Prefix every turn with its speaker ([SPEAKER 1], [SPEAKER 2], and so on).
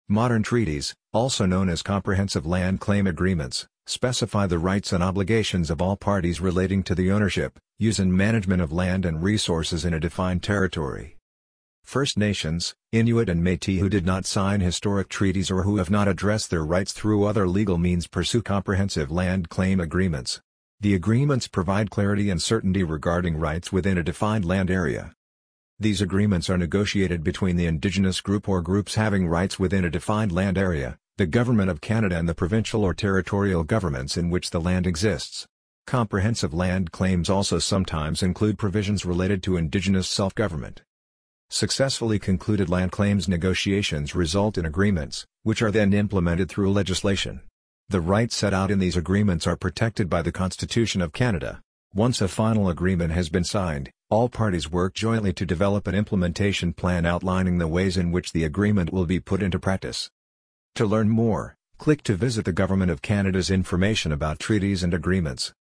[SPEAKER 1] Modern treaties, also known as comprehensive land claim agreements, specify the rights and obligations of all parties relating to the ownership, use and management of land and resources in a defined territory. First Nations, Inuit and Métis who did not sign historic treaties or who have not addressed their rights through other legal means pursue comprehensive land claim agreements. The agreements provide clarity and certainty regarding rights within a defined land area. These agreements are negotiated between the Indigenous group or groups having rights within a defined land area, the Government of Canada and the provincial or territorial governments in which the land exists. Comprehensive land claims also sometimes include provisions related to Indigenous self-government. Successfully concluded land claims negotiations result in agreements, which are then implemented through legislation. The rights set out in these agreements are protected by the Constitution of Canada. Once a final agreement has been signed, all parties work jointly to develop an implementation plan outlining the ways in which the agreement will be put into practice. To learn more, click to visit the Government of Canada's information about treaties and agreements.